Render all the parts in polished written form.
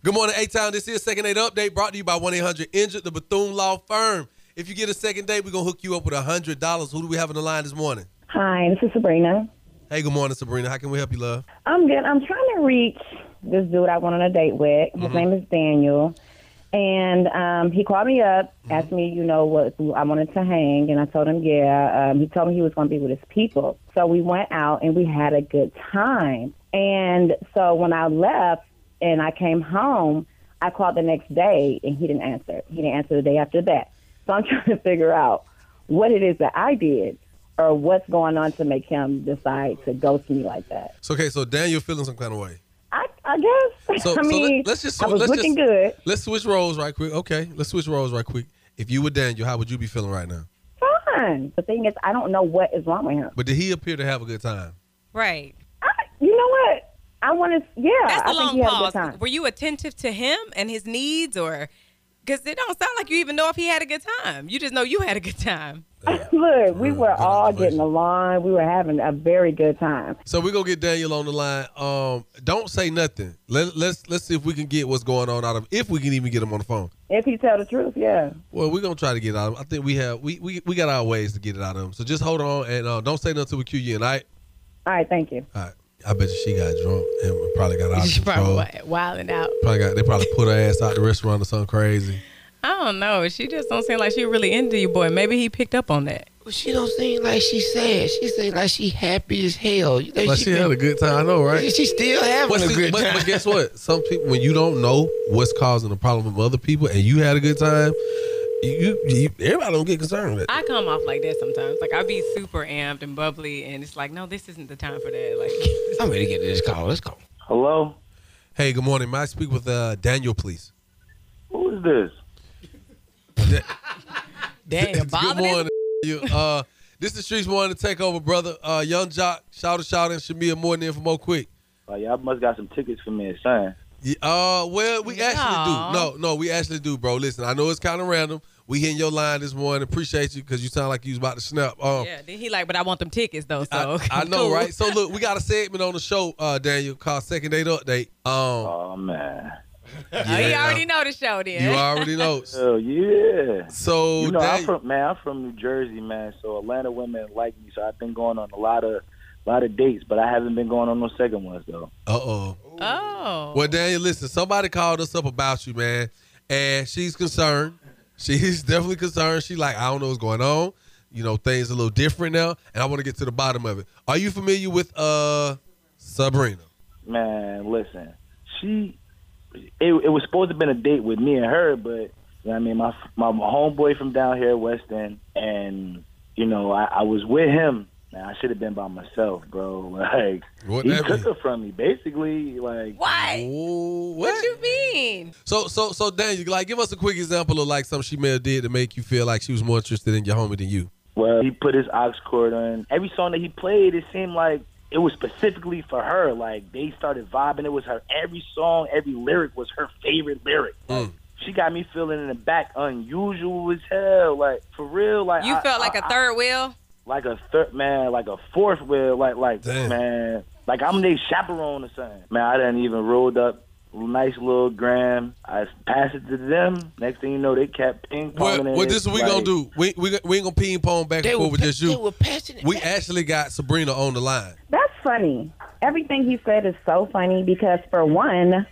Good morning, A-Town. This is Second Date Update brought to you by 1-800-INJURED, the Bethune Law Firm. If you get a second date, we're going to hook you up with $100. Who do we have on the line this morning? Hi, this is Sabrina. Hey, good morning, Sabrina. How can we help you, love? I'm good. I'm trying to reach this dude I went on a date with. His name is Daniel. And he called me up, asked me, what I wanted to hang. And I told him, yeah. He told me he was going to be with his people. So we went out and we had a good time. And so when I left and I came home, I called the next day and he didn't answer. He didn't answer the day after that. So I'm trying to figure out what it is that I did or what's going on to make him decide to ghost me like that. So, okay, so Daniel feeling some kind of way. I guess. So, I was looking good. Let's switch roles right quick. Okay, let's switch roles right quick. If you were Daniel, how would you be feeling right now? Fine. The thing is, I don't know what is wrong with him. But did he appear to have a good time? Right. You know what? I want to, That's the I think long he had a pause. good time. Were you attentive to him and his needs, or because it don't sound like you even know if he had a good time? You just know you had a good time. Look, we were all getting along. We were having a very good time. So we're gonna get Daniel on the line. Don't say nothing. Let's see if we can get what's going on out of him. If we can even get him on the phone. If he tell the truth, yeah. Well, we're gonna try to get it out of him. I think we got our ways to get it out of him. So just hold on and don't say nothing until we cue you in. All right. All right. Thank you. All right. I bet you she got drunk and probably got out of She control. probably wilding out. They probably put her ass out the restaurant or something crazy. I don't know. She just don't seem like she really into you, boy. Maybe he picked up on that. Well, she don't seem like she sad. She seem like she happy as hell. You know, But she had a good time, I know, right? She still having a good time. But guess what? Some people, when you don't know what's causing the problem with other people, and you had a good time, everybody don't get concerned with it. I come off like that sometimes. Like I be super amped and bubbly, and it's like, no, this isn't the time for that. Like, I'm ready to get to this call. Let's go. Hello? Hey, good morning. May I speak with Daniel, please? Who is this? Dang, Good morning. This is the Streets Morning to take over, brother. Young Jock, shout and Shamia more than for more quick. Y'all must got some tickets for me, son. Yeah, well, we actually do. No, we actually do, bro. Listen, I know it's kind of random. We hitting your line this morning. Appreciate you because you sound like you was about to snap. Yeah, then he like, but I want them tickets though. So I know, cool. right? So look, we got a segment on the show, Daniel, called Second Date Update. Oh man. Yeah, he already know the show then. You already know. Oh yeah. So I'm from New Jersey, man. So Atlanta women like me. So I've been going on a lot of dates, but I haven't been going on no second ones though. Oh. Well, Daniel, listen. Somebody called us up about you, man, and she's concerned. She's definitely concerned. She like, I don't know what's going on. Things a little different now, and I want to get to the bottom of it. Are you familiar with Sabrina? Man, listen. It was supposed to have been a date with me and her, but my homeboy from down here, West End, and I was with him. Man, I should have been by myself, bro. Like he took her from me, basically. Like what? What you mean? So Daniel, like, give us a quick example of like something she may have did to make you feel like she was more interested in your homie than you. Well, he put his aux cord on. Every song that he played, it seemed like it was specifically for her. Like they started vibing. It was her. Every song, every lyric was her favorite lyric. She got me feeling in the back unusual as hell. Like for real. Like you felt like a third wheel. Like a like a fourth wheel. Like man. Like I'm their chaperone or something. Man, I done even rolled up nice little gram. I passed it to them. Next thing you know, they kept ping ponging. What this is we gonna do? We ain't gonna ping pong back and forth with just you. They were passing it. We actually got Sabrina on the line. That's funny. Everything he said is so funny because, for one,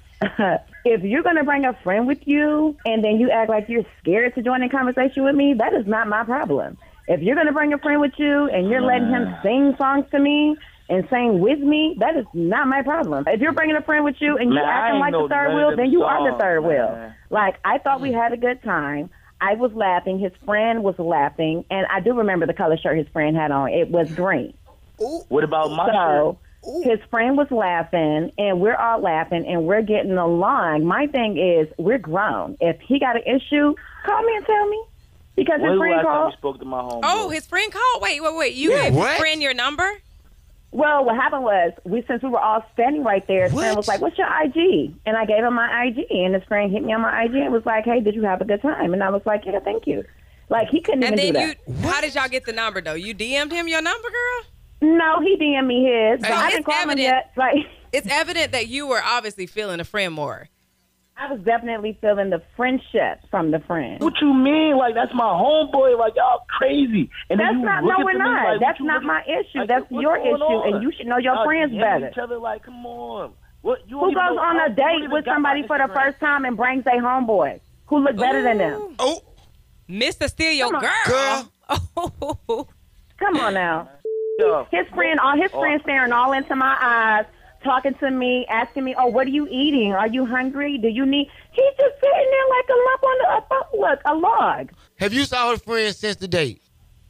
if you're going to bring a friend with you and then you act like you're scared to join in conversation with me, that is not my problem. If you're going to bring a friend with you and you're letting him sing songs to me and sing with me, that is not my problem. If you're bringing a friend with you and you're acting like the third wheel, then you are the third wheel. Like, I thought we had a good time. I was laughing. His friend was laughing. And I do remember the color shirt his friend had on. It was green. What about my shirt? His friend was laughing, and we're all laughing, and we're getting along. My thing is, we're grown. If he got an issue, call me and tell me. Because his friend called. Spoke to my homeboy? Oh, his friend called? Wait. You gave his friend your number? Well, what happened was, since we were all standing right there, his friend was like, what's your IG? And I gave him my IG, and his friend hit me on my IG and was like, hey, did you have a good time? And I was like, yeah, thank you. Like, he couldn't even do that. How did y'all get the number, though? You DM'd him your number, girl? No, he DM'd me his, but I didn't call him yet. Like, it's evident that you were obviously feeling a friend more. I was definitely feeling the friendship from the friend. What you mean? Like, that's my homeboy. Like, y'all crazy. And then That's you not, looking no, we're for me, not. like, That's what you not looking- my issue. like, That's what's your going issue, on? and you should know your Y'all friends DMing better. Each other, like, come on. What, you Who don't goes even know- on a you don't date even with got somebody my for the Instagram. first time and brings their homeboy who look better than them? Oh, Mr. Steal Your Come on. Girl. Oh. Come on now. Yeah. His friends staring all into my eyes, talking to me, asking me, "Oh, what are you eating? Are you hungry? Do you need?" He's just sitting there like a lump on a log. have you saw her friend since the date?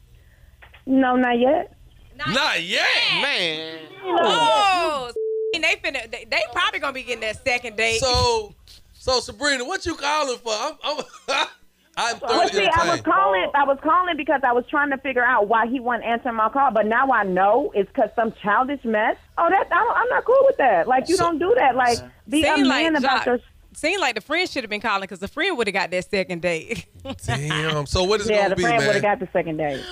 No, not yet. Not yet. Man. Oh, they probably gonna be getting that second date. So Sabrina, what you calling for? I'm But thoroughly see, I was calling because I was trying to figure out why he wasn't answering my call. But now I know it's because some childish mess. Oh, I'm not cool with that. Like, you don't do that. Like, be a Seem man like about Jock- your. Seemed like the friend should have been calling because the friend would have got that second date. Damn. So what is it Yeah, gonna the be, friend would man? have got the second date.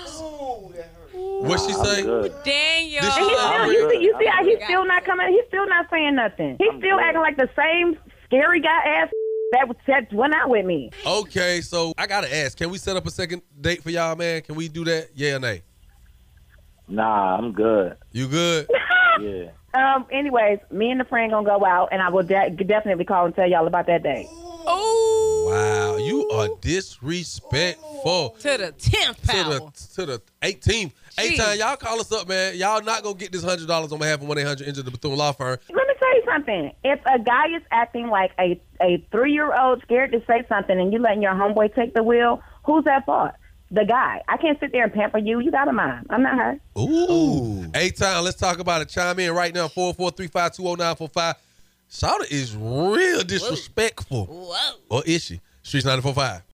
What she say? Good. Daniel. Did she And he's say- still, you see how he's still not coming. He's still not saying nothing. He's still good. acting like the same scary guy ass that went out with me. Okay, so I gotta ask, can we set up a second date for y'all, man? Can we do that? Yeah or nay? Nah, I'm good. You good? Yeah. Anyways, me and the friend gonna go out, and I will definitely call and tell y'all about that date. Oh, Wow, you are disrespectful. to the 10th power. To the 18th. Jeez. 18, y'all call us up, man. Y'all not gonna get this $100 on behalf of 1-800 Injured the Bethune Law Firm. Let me tell you something. If a guy is acting like a 3-year-old scared to say something, and you letting your homeboy take the wheel, who's at fault? The guy. I can't sit there and pamper you. You got a mind. I'm not her. Ooh. 18, let's talk about it. Chime in right now, 443-520-945. Shawty is real disrespectful. Whoa. Or is she? Streets 94.5.